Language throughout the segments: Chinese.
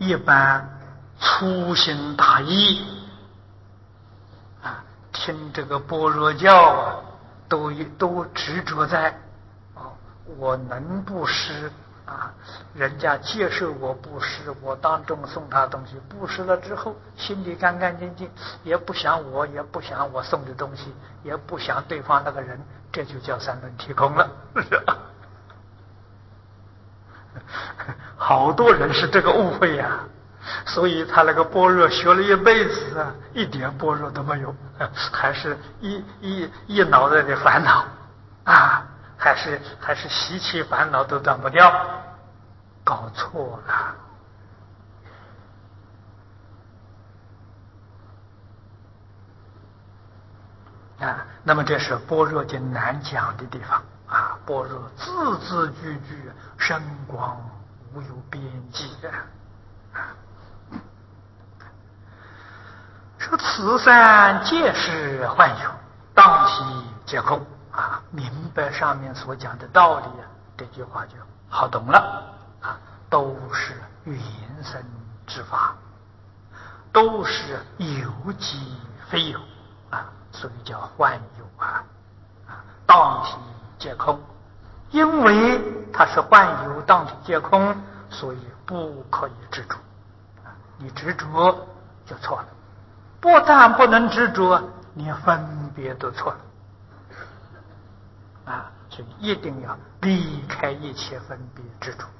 一般粗心大意啊，听这个般若教啊，都执着在我能布施啊，人家接受我布施，我当众送他东西，布施了之后心里干干净净，也不想我，也不想我送的东西，也不想对方那个人，这就叫三轮体空了。好多人是这个误会呀，所以他那个般若学了一辈子啊，一点般若都没有，还是一脑袋的烦恼啊，还是习气烦恼都断不掉，搞错了啊。那么这是般若经难讲的地方啊，般若字字句句深广无有边际的。说此三皆是幻有，当体皆空啊，明白上面所讲的道理啊，这句话就好懂了啊，都是缘生之法，都是有即非有啊，所以叫幻有啊，当体皆空。因为它是幻有当体皆空，所以不可以执着啊，你执着就错了。不但不能执着，连分别都错了啊！所以一定要离开一切分别执着。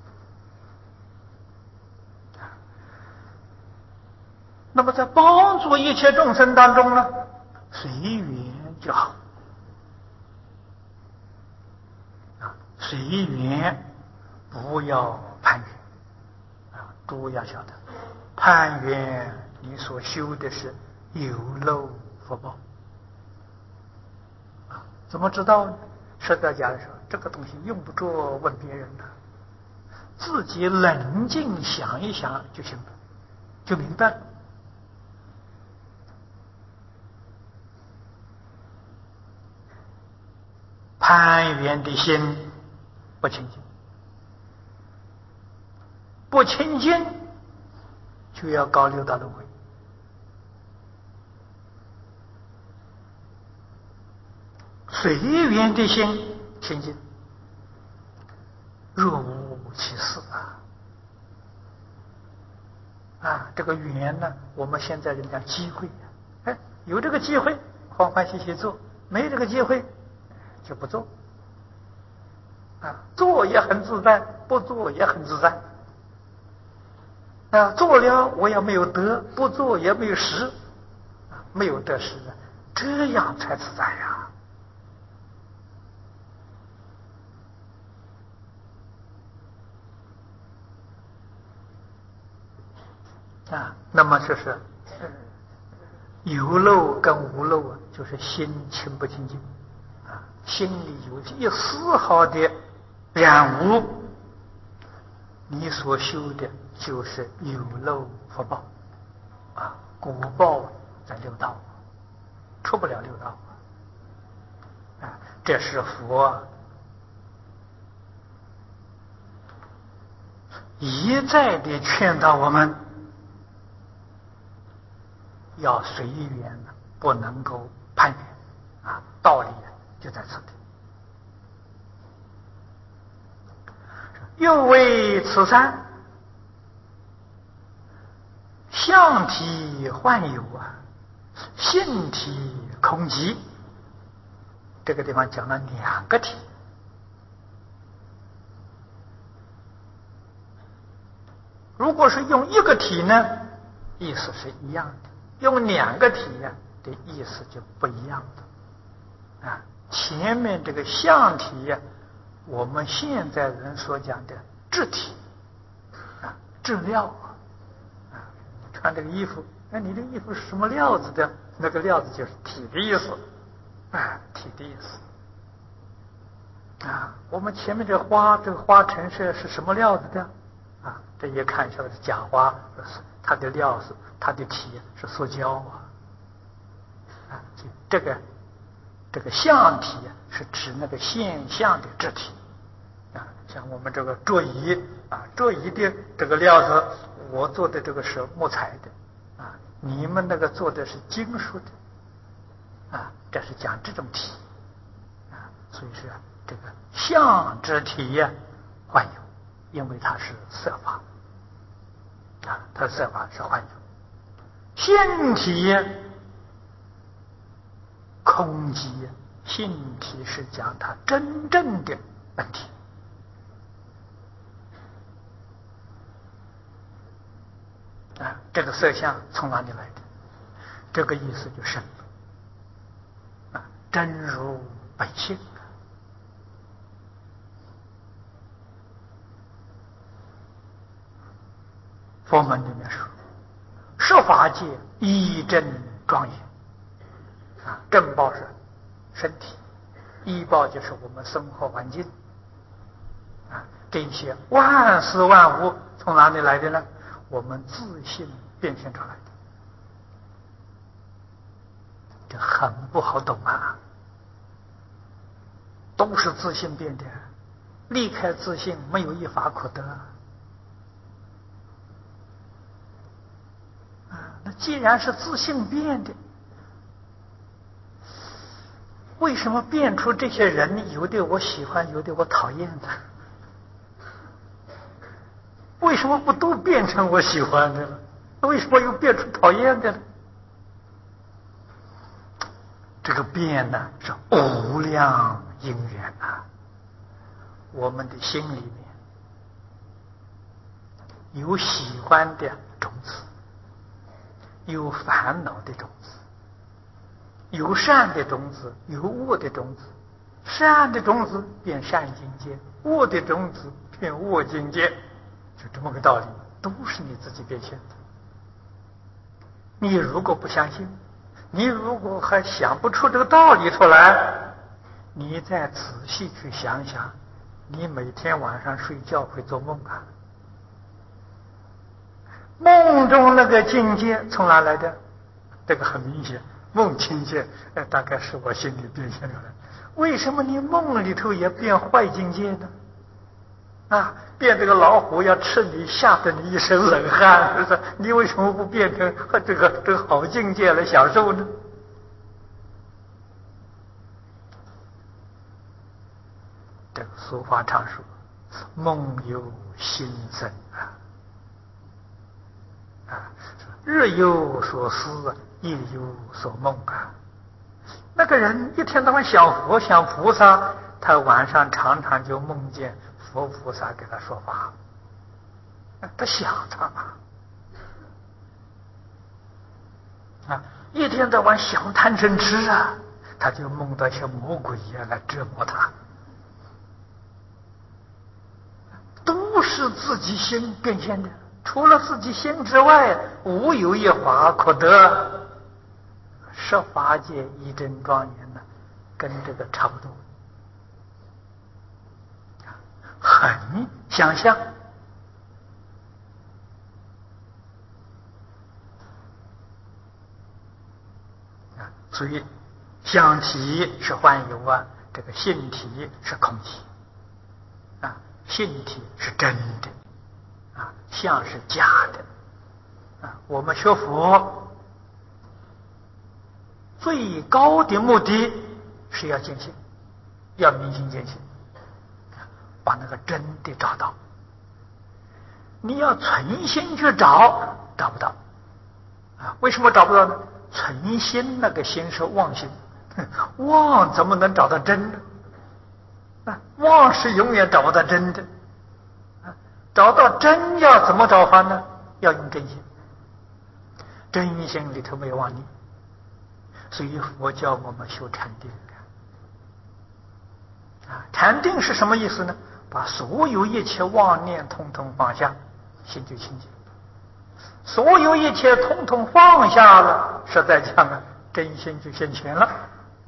那么在帮助一切众生当中呢，随缘就好啊，随缘，不要攀缘啊！诸位要晓得，攀缘你所修的是有漏福报啊！怎么知道呢？实在讲说，这个东西用不着问别人的，自己冷静想一想就行了，就明白了。攀缘的心不清净，不清净就要搞六道轮回。随缘的心清净，若无其事啊！这个缘呢，我们现在人讲机会，哎，有这个机会欢欢喜喜做，没这个机会就不做啊，做也很自在，不做也很自在啊。做了我也没有得，不做也没有失啊，没有得失，这样才自在呀。啊，那么就是有漏跟无漏啊，就是心清不清净啊，心里有一丝毫的染污，你所修的就是有漏福报啊，果报在六道，出不了六道啊。这是佛一再的劝导我们要随缘，不能够攀缘啊，道理就在此地。又为此三相体幻有啊，性体空寂。这个地方讲了两个体，如果是用一个体呢，意思是一样的；用两个体呀，的意思就不一样的啊。前面这个相体呀，我们现在人所讲的质体啊，质料啊，穿这个衣服，那你的衣服是什么料子的？那个料子就是体的意思啊，体的意思啊。我们前面这花，这个花陈是什么料子的啊？这一看出来是假花，它的料是它的体是塑胶啊，这个相体是指那个现象的质体啊，像我们这个桌椅啊，桌椅的这个料子， 我做的这个是木材的，啊，你们那个做的是金属的，啊，这是讲这种体，啊，所以说这个相之体呀，幻有，因为它是色法，啊，它色法是幻有，性体空寂，性体是讲它真正的本体。啊，这个色相从哪里来的？这个意思就深了。啊，真如本性。佛门里面说，十法界一真庄严。啊，正报是身体，依报就是我们生活环境。啊，这些万事万物从哪里来的呢？我们自信变现出来的，这很不好懂啊！都是自信变的，离开自信没有一法可得啊！那既然是自信变的，为什么变出这些人，有的我喜欢，有的我讨厌的？为什么不都变成我喜欢的了？为什么又变出讨厌的了？这个变呢，是无量因缘呐。我们的心里面有喜欢的种子，有烦恼的种子，有善的种子，有恶的种子。善的种子变善境界，恶的种子变恶境界。就这么个道理，都是你自己变现的。你如果不相信，你如果还想不出这个道理出来，你再仔细去想想，你每天晚上睡觉会做梦啊？梦中那个境界从哪来的？这个很明显，梦境界大概是我心里变现出来。为什么你梦里头也变坏境界呢？啊，变这个老虎要吃你，吓得你一身冷汗，是不是？你为什么不变成这个好境界来享受呢？这个俗话常说，梦有心生啊，日有所思，夜有所梦啊。那个人一天到晚想佛想菩萨，他晚上常常就梦见佛菩萨给他说法，他想他啊，一天到晚想贪嗔痴啊，他就梦到像魔鬼一样来折磨他，都是自己心变现的，除了自己心之外，无有一法可得。十法界一真庄严呢，跟这个差不多，很相像。所以相体是幻有啊，这个性体是空体啊，性体是真的啊，相是假的啊。我们学佛最高的目的是要见性，要明心见性，把那个真的找到。你要存心去找，找不到啊？为什么找不到呢？存心那个心是妄心，妄怎么能找到真呢？啊，妄是永远找不到真的。找到真要怎么找法呢？要用真心，真心里头没有妄念，所以佛教我们修禅定啊。禅定是什么意思呢？把所有一切妄念统统放下，心就清净。所有一切统统放下了，实在讲啊，真心就现前了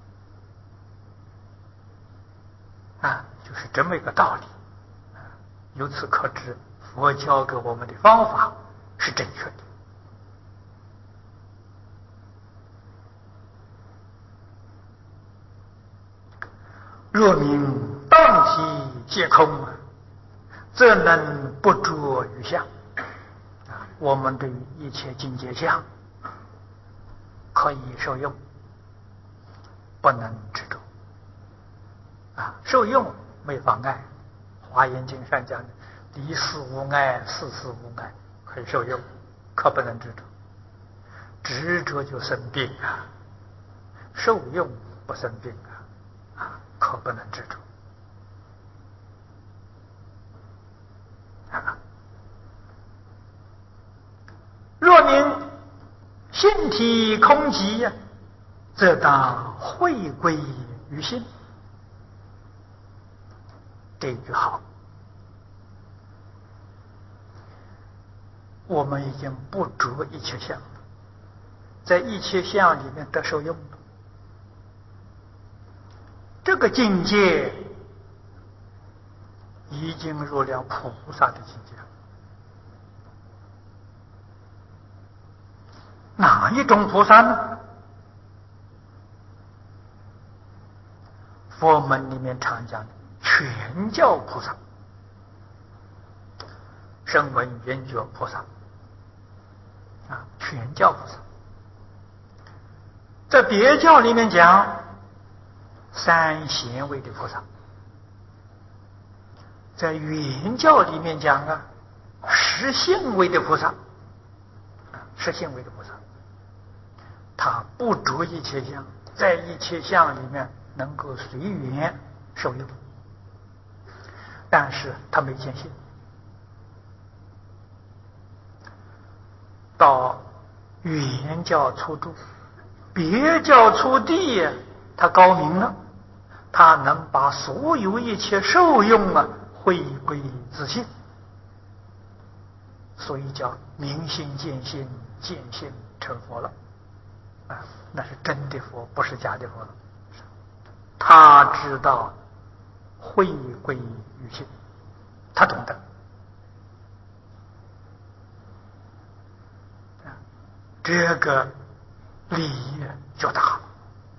啊，就是这么一个道理。由此可知，佛教给我们的方法是正确的。若明当体皆空，则能不着于相。 我们对于一切境界相可以受用，不能执着受用没妨碍。华严经上讲的离事无碍，事事无碍，可以受用，可不能执着。执着就生病受用不生病可不能执着若明性体空寂则当回归于心。这句好，我们已经不着一切相了，在一切相里面得受用了。这个境界已经入了菩萨的境界。哪一种菩萨呢？佛门里面常讲的全教菩萨，声闻缘觉菩萨全教菩萨。在别教里面讲三贤位的菩萨，在原教里面讲实性位的菩萨，实性位的菩萨，他不着一切相，在一切相里面能够随缘受用，但是他没见性。到原教初住，别教初地，他高明了，他能把所有一切受用回归自性，所以叫明心见性，见性成佛了那是真的佛，不是假的佛了。他知道回归于性，他懂得这个利益就大了。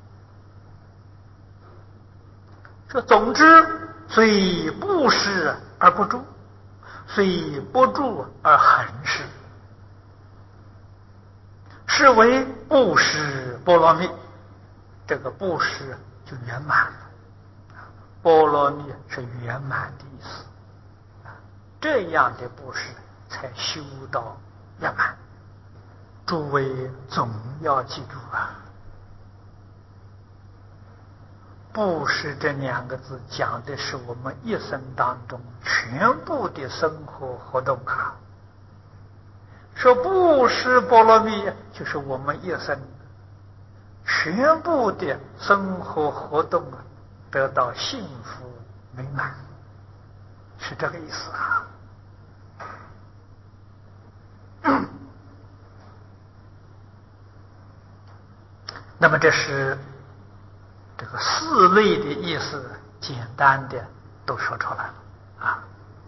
说总之，虽不施而不住，虽不住而恒施，是为布施波罗蜜。这个布施就圆满了，波罗蜜是圆满的意思这样的布施才修到圆满。诸位总要记住布施这两个字讲的是我们一生当中全部的生活活动说布施波罗蜜就是我们一生全部的生活活动得到幸福美满，是这个意思那么这是这个四类的意思，简单的都说出来了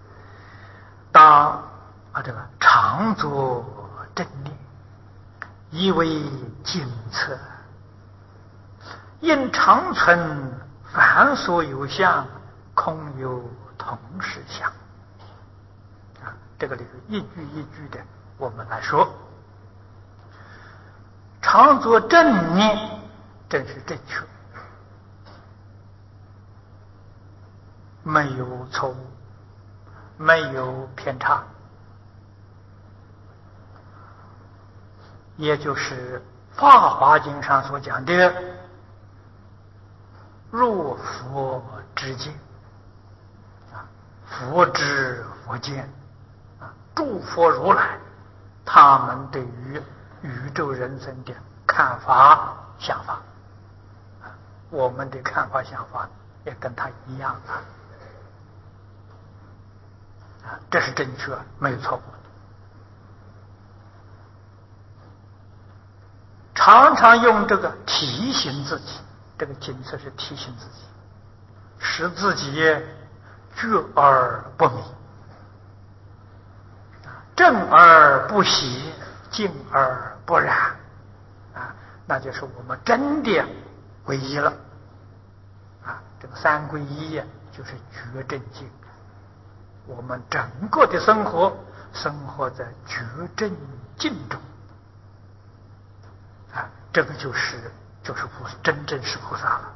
当这个常作正念，以为精测，因常存凡所有相，空有同实相这个里头一句一句的我们来说。常作正念，正是正确，没有错误，没有偏差，也就是《法华经》上所讲的若佛之见佛知佛见诸佛如来他们对于宇宙人生的看法想法我们的看法想法也跟他一样这是正确，没有错误。常常用这个提醒自己，这个警示是提醒自己，使自己觉而不迷，正而不邪，静而不染那就是我们真的皈依了这个三皈依就是觉正净。我们整个的生活生活在觉正境中啊，这个就是菩萨，真正是菩萨了。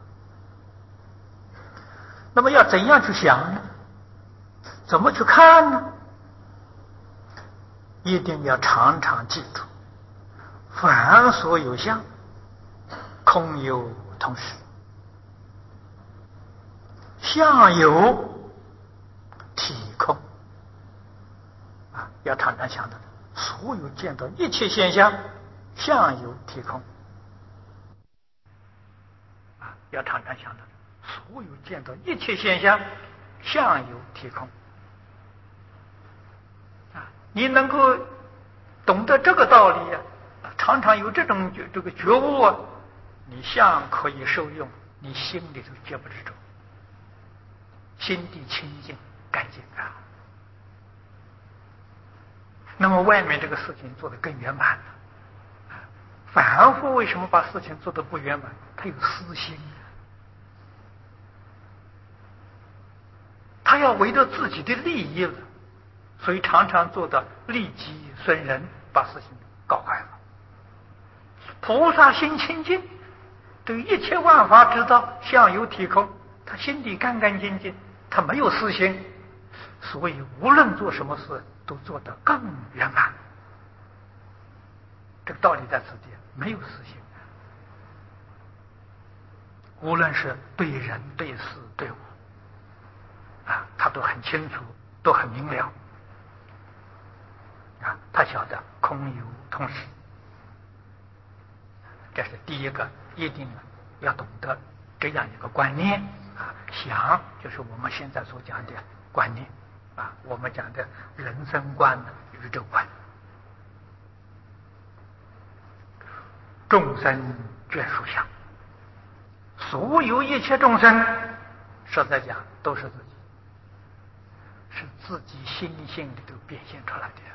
那么要怎样去想呢？怎么去看呢？一定要常常记住，凡所有相，空有同时。相有体空啊，要常常想到，所有见到一切现象，相有体空啊，要常常想到，所有见到一切现象，相有体空啊，你能够懂得这个道理啊，常常有这种这个觉悟啊，你相可以受用，你心里头绝不执着，心地清净干净啊。那么外面这个事情做得更圆满了。凡夫为什么把事情做得不圆满？他有私心，他要为了自己的利益了，所以常常做到利己损人，把事情搞坏了。菩萨心清净，对一切万法知道相由体空，他心底干干净净，他没有私心，所以无论做什么事都做得更圆满。这个道理在此地，没有私心，无论是对人对事对物啊，他都很清楚，都很明了啊，他晓得空有同时。这是第一个，一定要懂得这样一个观念啊。想就是我们现在所讲的观念啊，我们讲的人生观、宇宙观。众生眷属相，所有一切众生，实在讲都是自己，是自己心性里头表现出来的，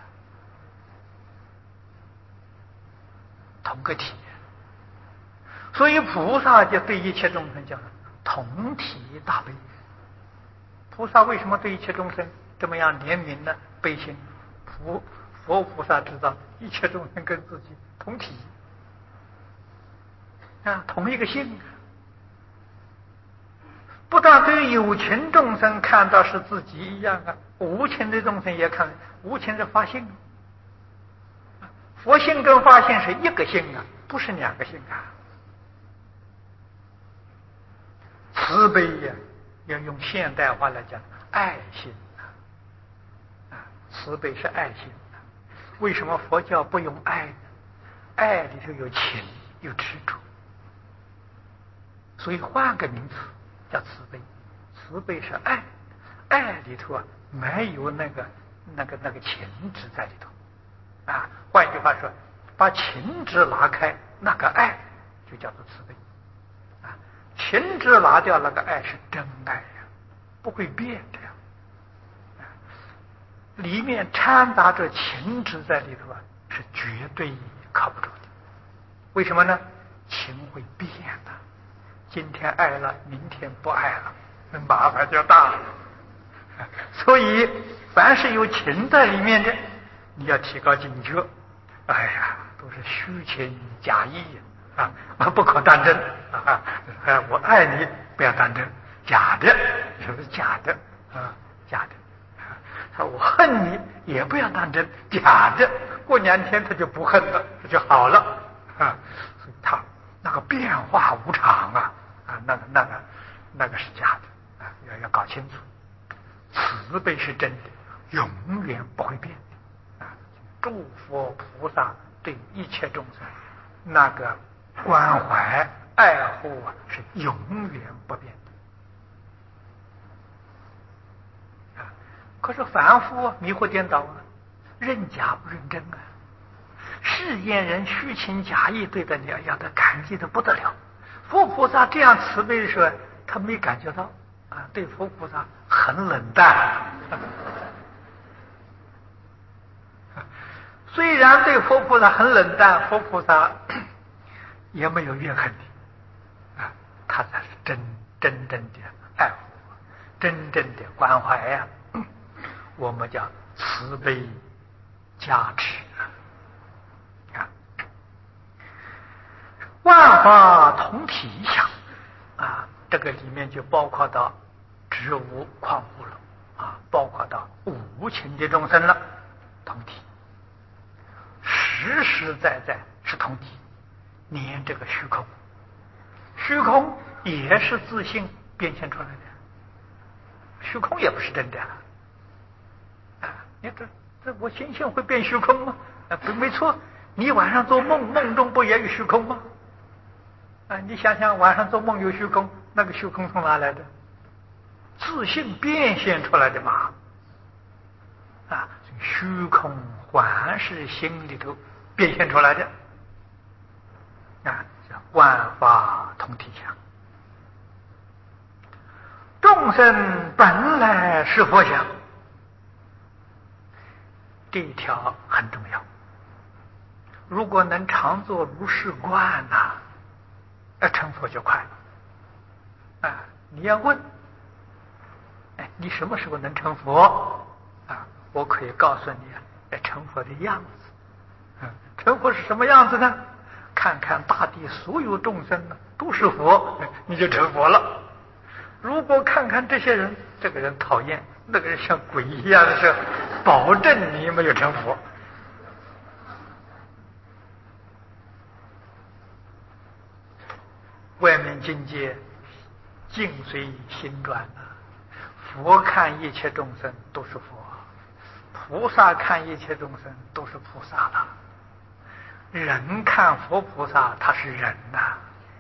同个体。所以菩萨就对一切众生讲同体大悲。菩萨为什么对一切众生这么样怜悯呢？悲心。佛菩萨知道一切众生跟自己同体啊，同一个性。不但对有情众生看到是自己一样啊，无情的众生也看，无情的发性。佛性跟发性是一个性啊，不是两个性啊。慈悲呀，要用现代话来讲，爱心啊，慈悲是爱心啊。为什么佛教不用爱呢？爱里头有情，有执着，所以换个名词叫慈悲。慈悲是爱，爱里头啊没有那个情执在里头啊。换句话说，把情执拿开，那个爱就叫做慈悲。情执拿掉，那个爱是真爱呀，不会变的呀。里面掺杂着情执在里头啊，是绝对靠不住的。为什么呢？情会变的，今天爱了，明天不爱了，那麻烦就大了。所以，凡是有情在里面的，你要提高警觉。哎呀，都是虚情假意啊，不可当真啊！我爱你，不要当真，假的，是不是假的啊？假的。他我恨你，也不要当真，假的。过2天他就不恨了，这就好了啊。所以他那个变化无常啊，那个是假的啊，要搞清楚。慈悲是真的，永远不会变的啊！诸佛菩萨对一切众生那个关怀爱护啊，是永远不变的啊。可是凡夫迷惑颠倒啊，认假不认真啊，世间人虚情假意对待你，要他感激的不得了。佛菩萨这样慈悲的时候，他没感觉到啊，对佛菩萨很冷淡。虽然对佛菩萨很冷淡，佛菩萨也没有怨恨你啊，他才是真正的爱护，真正的关怀呀。我们叫慈悲加持啊！万法同体相啊，这个里面就包括到植物、矿物了啊，包括到无情的众生了，同体，实实在在是同体。连这个虚空，虚空也是自性变现出来的，虚空也不是真的啊！你这我心性会变虚空吗？没错，你晚上做梦，梦中不也有虚空吗？啊，你想想晚上做梦有虚空，那个虚空从哪来的？自性变现出来的嘛！啊，虚空还是心里头变现出来的啊，叫万法同体相。众生本来是佛想，这一条很重要。如果能常做如是观呐，成佛就快了。啊，你要问，你什么时候能成佛？啊，我可以告诉你，成佛的样子。成佛是什么样子呢？看看大地所有众生都是佛，你就成佛了。如果看看这些人，这个人讨厌，那个人像鬼一样的时候，保证你没有成佛。外面境界境随心转啊，佛看一切众生都是佛，菩萨看一切众生都是菩萨了。人看佛菩萨，他是人呐。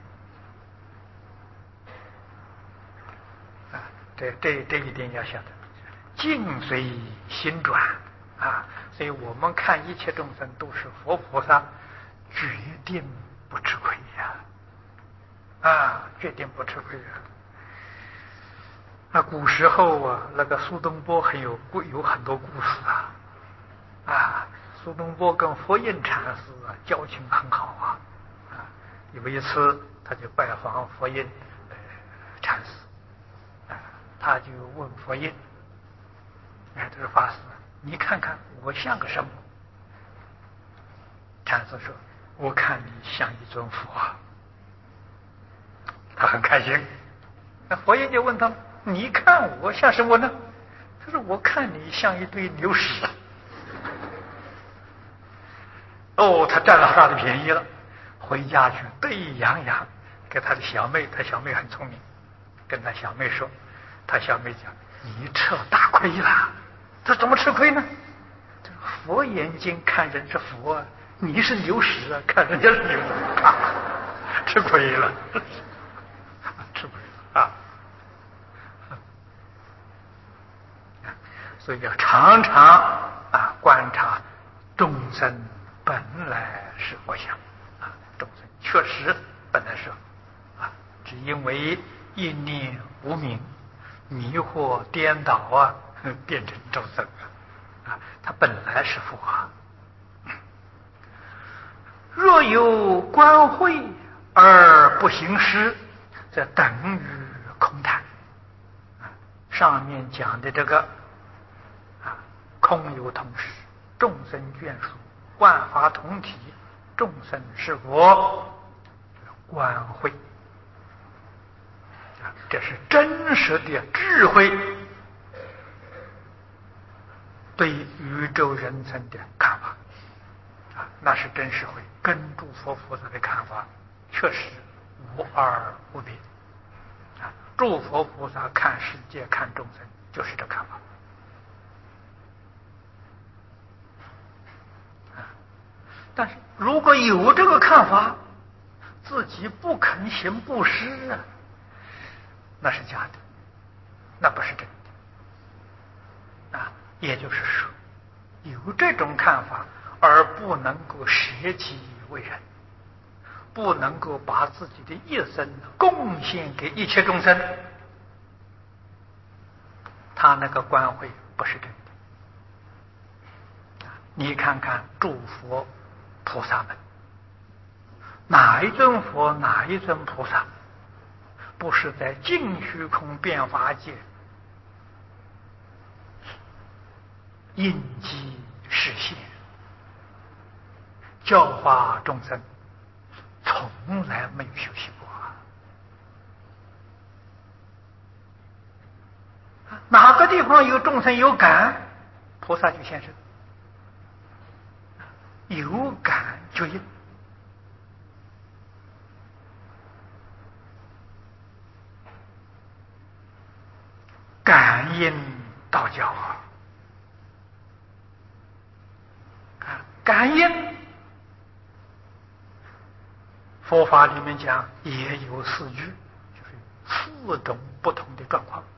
这一点要晓得，境随心转啊，所以我们看一切众生都是佛菩萨，决定不吃亏呀！啊，决定不吃亏呀！那古时候啊，那个苏东坡有很多故事啊，苏东坡跟佛印禅师交情很好啊，有一次他就拜访佛印禅师。他就问佛印，他说法师，你看看我像个什么？禅师说，我看你像一尊佛。他很开心。那佛印就问他，你看我像什么呢？他说，我看你像一堆牛屎。哦，他占了好大的便宜了，回家去得意洋洋，给他的小妹，他小妹很聪明，跟他小妹说，他小妹讲，你吃大亏了。这怎么吃亏呢？佛眼睛看人是佛啊，你是牛屎啊，看人家是牛，吃亏了，吃亏了啊！所以要常常观察众生本来是佛想啊，众生确实本来是只因为一念无明，迷惑颠倒变成众生他本来是佛若有观慧而不行施，则等于空谈上面讲的这个空有同时，众生眷属，万法同体，众生是佛，观慧这是真实的智慧对宇宙人生的看法那是真实慧，跟诸佛菩萨的看法确实无二无别诸佛菩萨看世界看众生就是这看法但是如果有这个看法，自己不肯行布施那是假的，那不是真的也就是说，有这种看法而不能够舍己为人，不能够把自己的一生贡献给一切众生，他那个观慧不是真的你看看诸佛菩萨们，哪一尊佛哪一尊菩萨不是在净虚空变法界应机示现教化众生，从来没有休息过啊！哪个地方有众生有感，菩萨就现身，有感就应。感应道教啊，感应佛法里面讲也有4句，就是4种不同的状况。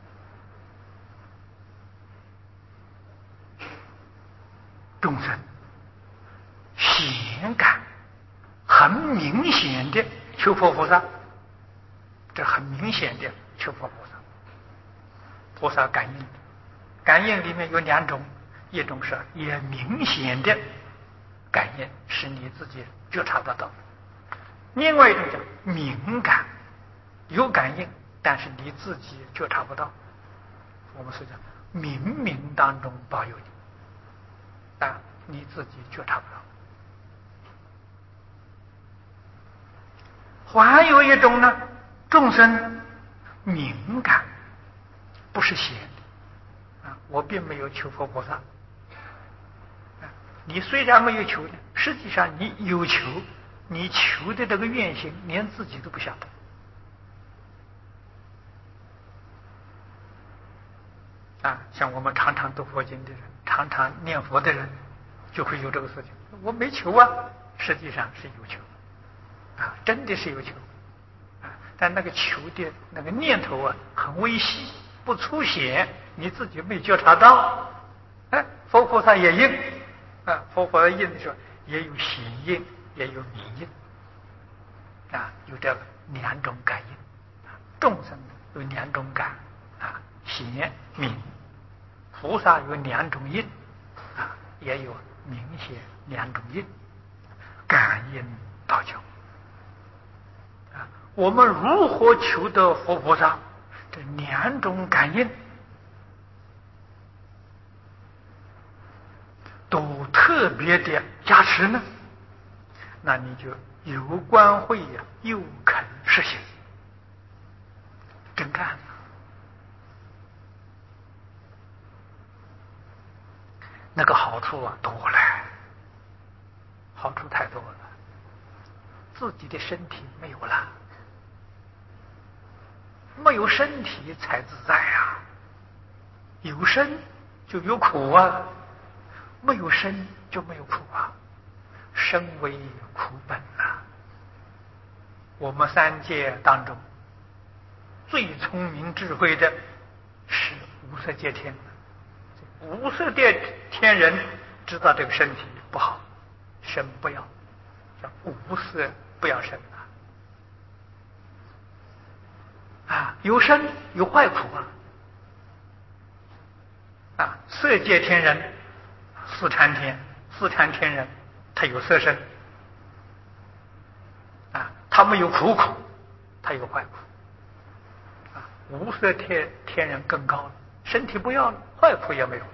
众生显感，很明显的求佛菩萨，这很明显的求佛菩萨。菩萨感应，感应里面有2种，一种是也明显的感应，是你自己觉察得到；另外一种叫敏感，有感应，但是你自己觉察不到。我们是讲冥冥当中保佑你，但你自己觉察不到。还有一种呢，众生敏感，不是显的啊，我并没有求佛菩萨。你虽然没有求呢，实际上你有求，你求的这个愿心连自己都不晓得啊。像我们常常读佛经的人，常常念佛的人，就会有这个事情。我没求啊，实际上是有求啊，真的是有求啊，但那个求的那个念头啊，很微细，不粗显，你自己没觉察到。哎，佛菩萨也应啊，佛菩萨应的时候也有显应，也有明应啊，有这个2种感应。众生有2种感啊，显明；菩萨有2种应啊，也有明显2种应。感应道教啊，我们如何求得佛菩萨这2种感应都特别的加持呢？那你就有观慧呀，又肯实行，真干。那个好处啊多了，好处太多了。自己的身体没有了，没有身体才自在啊。有身就有苦啊，没有身就没有苦啊。身为苦本啊。我们3界当中最聪明智慧的是无色界天，无色界天人知道这个身体不好，身不要，叫无色不要身啊，有身有坏苦啊，色界天人四禅天人他有色身啊，他没有苦，他有坏苦啊。无色天人更高了，身体不要了，坏苦也没有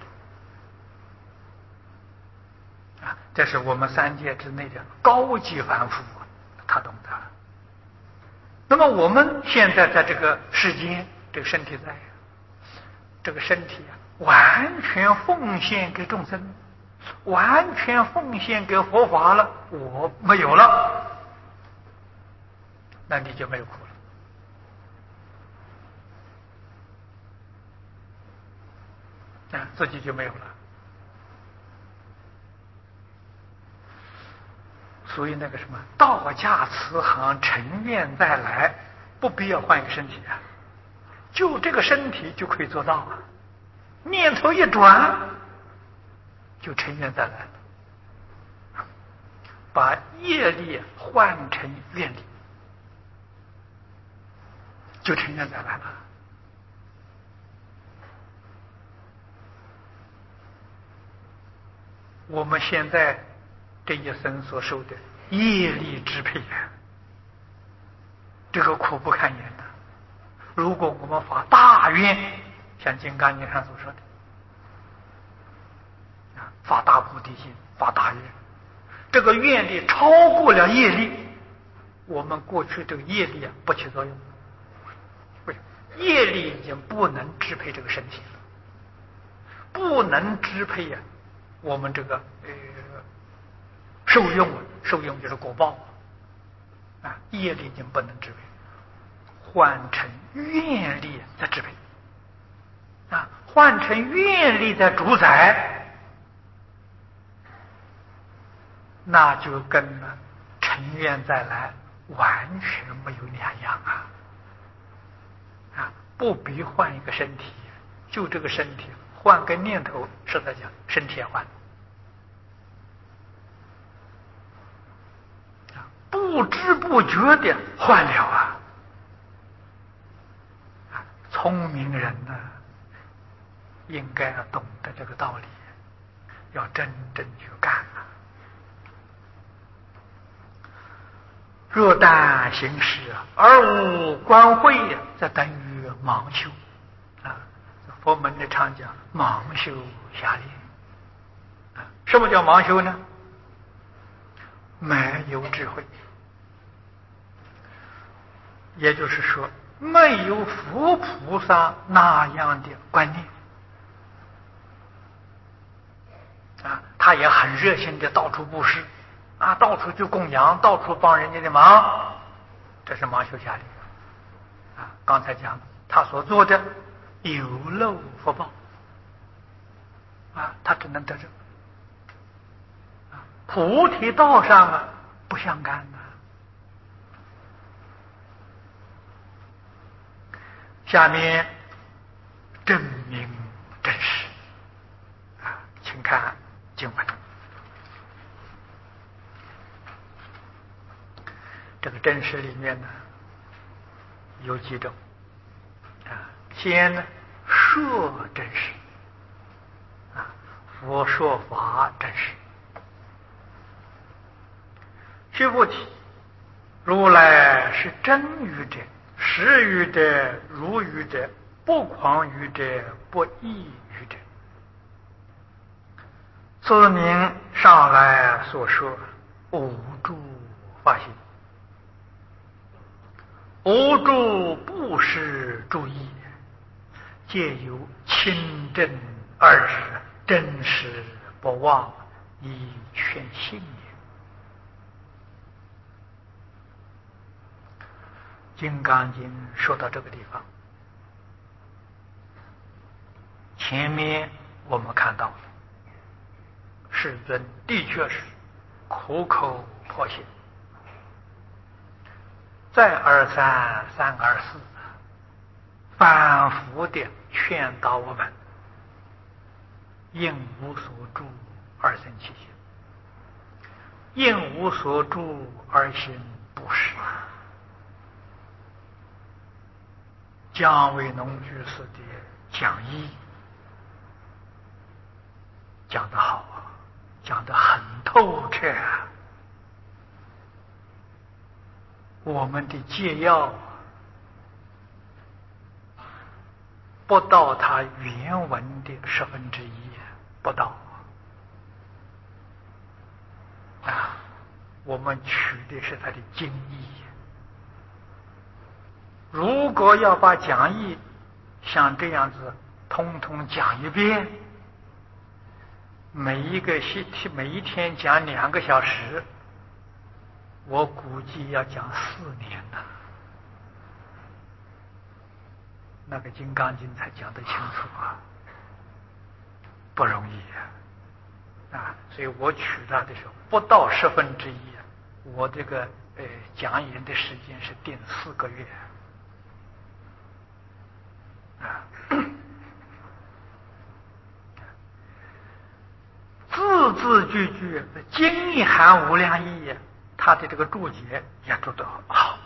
啊。这是我们3界之内的高级凡夫他懂得。那么我们现在在这个世间，这个身体在，这个身体完全奉献给众生，完全奉献给佛法了，我没有了，那你就没有苦了啊，自己就没有了。所以那个什么道驾慈航，成愿再来，不必要换一个身体啊，就这个身体就可以做到啊。念头一转，就成愿再来了，把业力换成愿力，就成愿再来了。我们现在这一生所受的业力支配啊，这个苦不堪言的。如果我们发大愿，像《金刚经》上所说的啊，发大菩提心，发大愿， 这个愿力超过了业力，我们过去这个业力不起作用，为什么？业力已经不能支配这个身体了，不能支配我们这个受用，受用就是果报啊，业力已经不能支配，换成愿力在支配啊，换成愿力在主宰，那就跟尘愿再来完全没有两样啊！不必换一个身体，就这个身体换个念头，实在讲身体也换了不知不觉的换了聪明人呢，应该要懂得这个道理，要真正去干若但行识而无观慧，则等于盲修佛门的常讲盲修瞎练什么叫盲修呢？没有智慧，也就是说没有佛菩萨那样的观念他也很热心的到处布施到处去供养，到处帮人家的忙，这是盲修瞎练刚才讲他所做的有漏福报他只能得这菩提道上不相干下面证明真实请看经文。这个真实里面呢有几种先呢说真实佛说法真实。须菩提，如来是真语者，实语者，如语者，不诳语者，不异语者。此名上来所说无诸法性，无诸不实诸义，皆有清正二指，真实不妄，以劝信也。金刚经说到这个地方，前面我们看到世尊的确是苦口婆心，再而三，三而四，反复的劝导我们应无所住而生其心，应无所住而行布施。姜维农居士的讲义讲得好讲得很透彻我们的戒要不到他原文的1/10，不到我们取的是他的经义。如果要把讲义像这样子通通讲一遍，每一天讲2个小时，我估计要讲4年了，那个《金刚经》才讲得清楚不容易所以我取它的时候不到1/10，我这个讲演的时间是定4个月字字句句经含无量义他的这个注解也做得好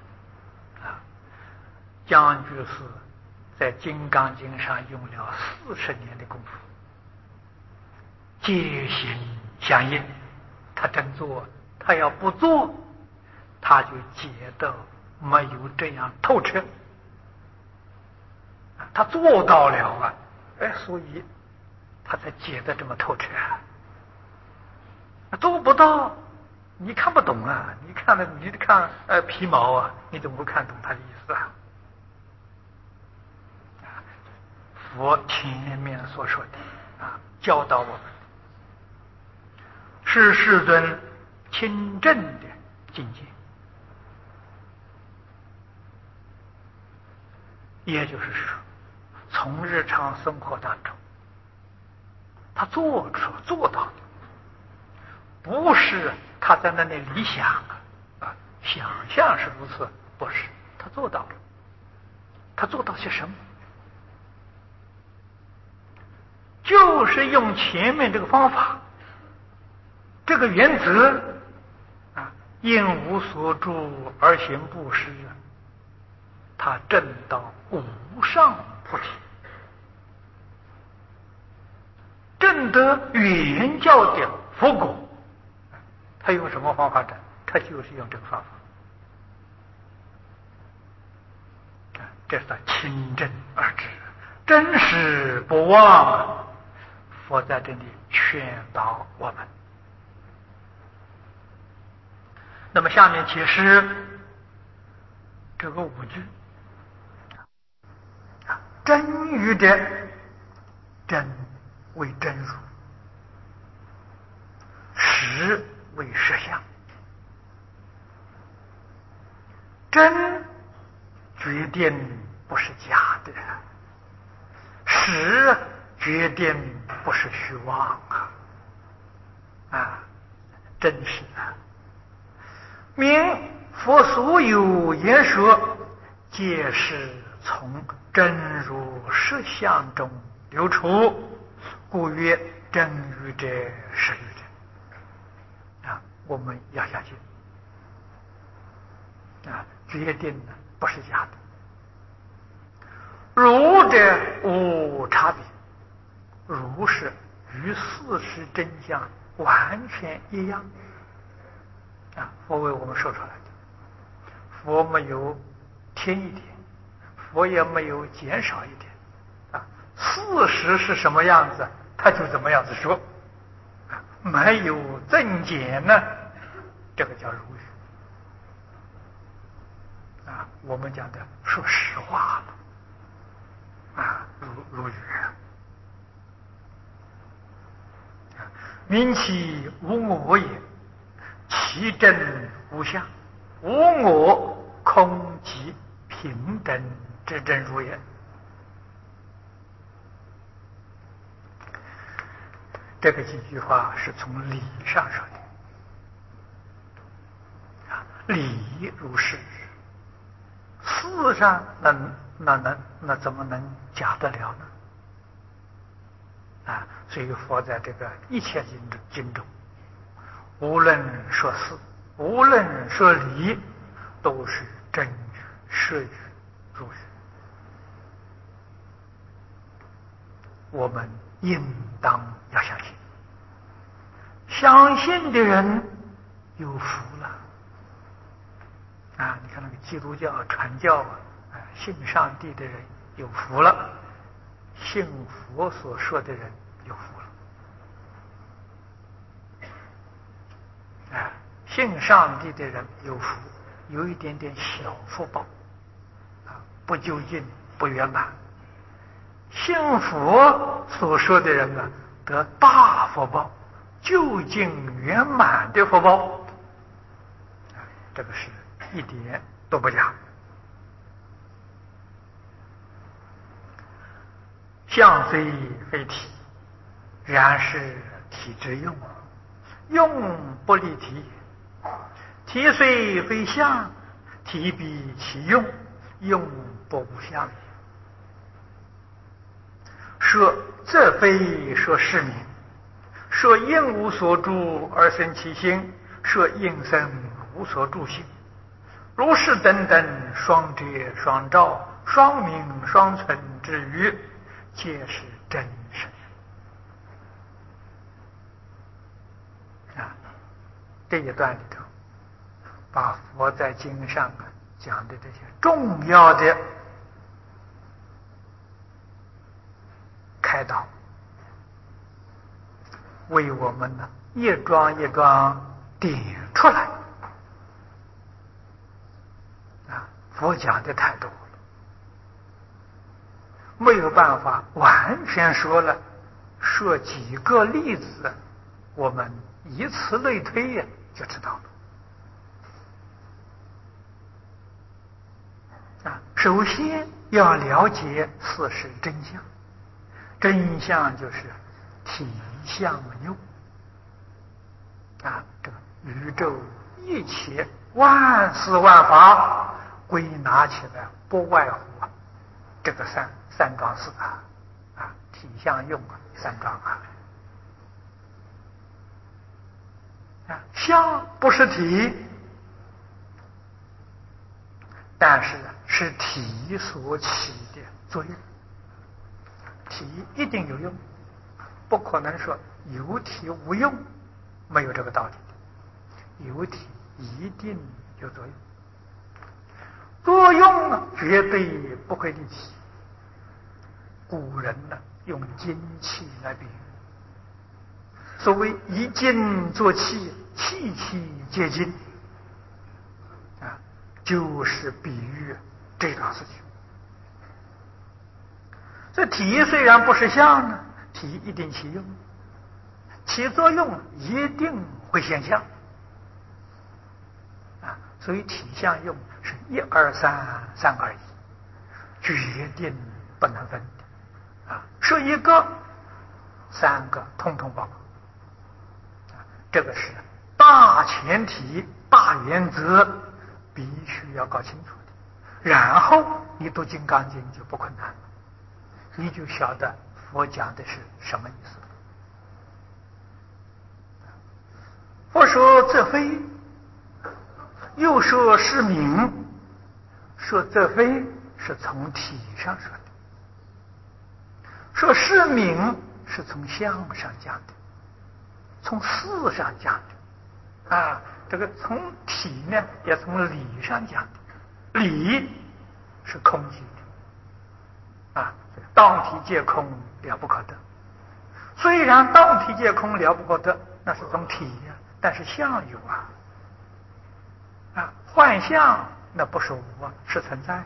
姜居士在《金刚经》上用了40年的功夫，戒行相应，他真做，他要不做，他就解得没有这样透彻。他做到了所以他才解得这么透彻做不到，你看不懂啊！你看皮毛啊，你怎么会看懂他的意思啊？佛前面所说的教导我们是世尊亲证的境界，也就是说，从日常生活当中，他做到的，不是他在那里理想想象是如此，不是，他做到了。他做到些什么？就是用前面这个方法，这个原则应无所住而行布施，他证到无上菩提，证得原教的佛果。他用什么方法证？他就是用这个方法。这是他亲证而知，真实不忘。佛在这里劝导我们。那么下面解释这个5句。真语的真为真如，实为实相。真决定不是假的，实决定不是虚妄真实明佛所有言说，皆是从真如实相中流出，故曰真语者实语者。我们要相信决定不是假的。如者无差别，如是与事实真相完全一样佛为我们说出来的，佛没有添一点，佛也没有减少一点事实是什么样子，他就怎么样子说没有增减呢，这个叫如语我们讲的说实话了如语明其无我也，其真无相，无我空即平等之真如也。这个几句话是从理上说的理如是，事上那怎么能假得了呢？所以佛在这个一切经中，无论说事，无论说理，都是真语、实语、如语。我们应当要相信，相信的人有福了你看那个基督教传教信上帝的人有福了，信佛所说的人有福了信上帝的人有福，有一点点小福报不究竟不圆满。信佛所说的人得大福报，究竟圆满的福报这个是一点都不假。相虽非体，然是体之用，用不离体。体虽非相，体比其用，用不无相。说这非说是名，说应无所住而生其心，说应生无所住心。如是等等，双遮双照，双明双存之语，皆是真实这一段里头，把佛在经上讲的这些重要的开导，为我们一桩一桩点出来啊！佛讲的太多了，没有办法完全说了，说几个例子，我们以此类推呀，就知道了。首先要了解事实真相，真相就是体相用这个宇宙一切万事万法归纳起来，不外乎这个三桩事体相用三桩相不是体，但是是体所起的作用。体一定有用，不可能说有体无用，没有这个道理。有体一定有作用，作用绝对不会离体。古人用精气来比喻，所谓以精作气，气气皆精就是比喻这桩事情。这体虽然不是相呢，体一定起用，起作用一定会现象所以体相用是一二三，三二一，决定不能分说一个三个通通包括这个是大前提大原则，必须要搞清楚的，然后你读《金刚经》就不困难了，你就晓得佛讲的是什么意思。佛说则非，又说是名，说则非是从体上说的，说是名是从相上讲的，从事上讲的这个从体呢也从理上讲的，理是空寂的当体皆空，了不可得。虽然当体皆空了不可得，那是从体但是相有幻象那不是无是存在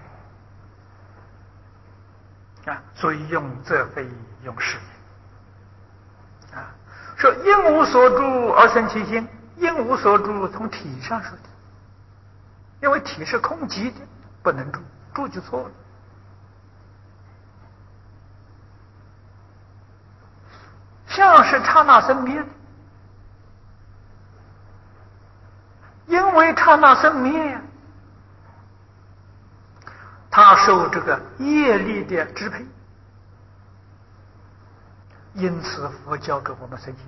所以用则非，用是名说因无所住而生其心，因无所住从体上说的，因为体是空寂的，不能住，住就错了。相是刹那生灭的，因为刹那生灭，它受这个业力的支配，因此佛教给我们生心。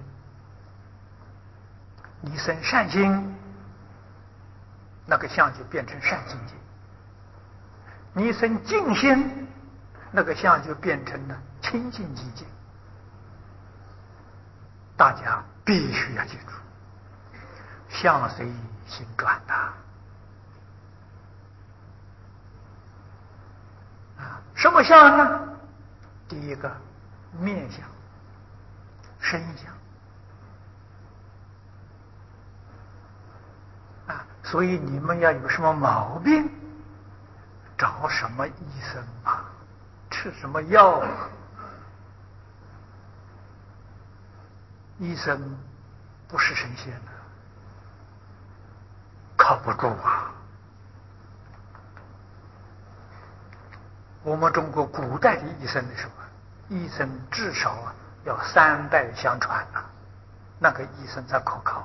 你生善心，那个相就变成善境界；你生净心，那个相就变成了清净境界。大家必须要记住，相随心转什么相呢？第一个面相、身相所以你们要有什么毛病，找什么医生吃什么药医生不是神仙靠不住我们中国古代的医生的时候，医生至少要3代相传那个医生才可靠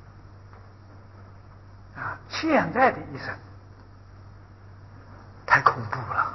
现在的医生太恐怖了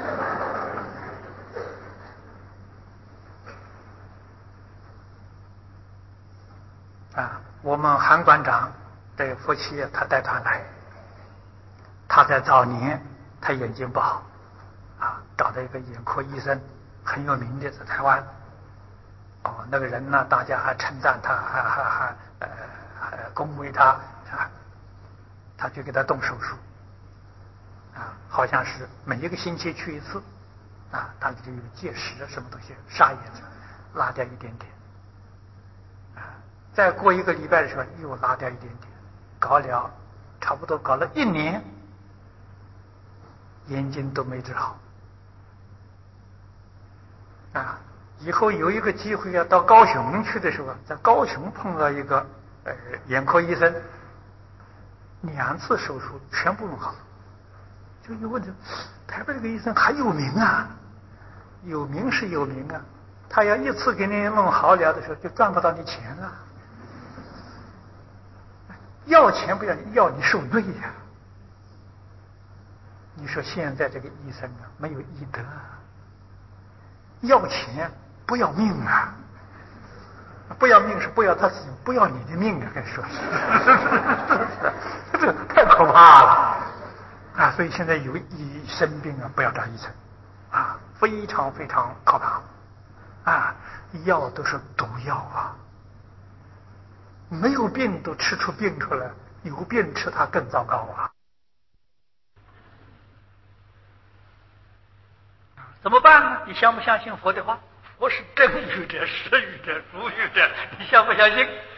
我们韩馆长的夫妻他带团来，他在早年他眼睛不好找到一个眼科医生，很有名的，在台湾那个人呢，大家还称赞他，还恭维他他就给他动手术好像是每一个星期去一次他就有结石什么东西，沙眼子拉掉一点点再过1个礼拜的时候又拉掉一点点，搞了差不多搞了1年，眼睛都没治好。啊，以后有一个机会要到高雄去的时候，在高雄碰到一个眼科医生，2次手术全部弄好。就一问，台北这个医生还有名啊，有名是有名啊，他要1次给你弄好了的时候，就赚不到你钱了。要钱不要你，要你受罪呀。你说现在这个医生啊，没有医德，要钱不要命啊，不要命是不要他自己，不要你的命啊，该说这太可怕了啊！所以现在有一生病啊，不要找医生啊，非常非常可怕啊！药都是毒药啊，没有病都吃出病出来，有病吃它更糟糕啊！怎么办呢？你相不相信佛的话？佛是真语者、实语者、如语者，你相不相信？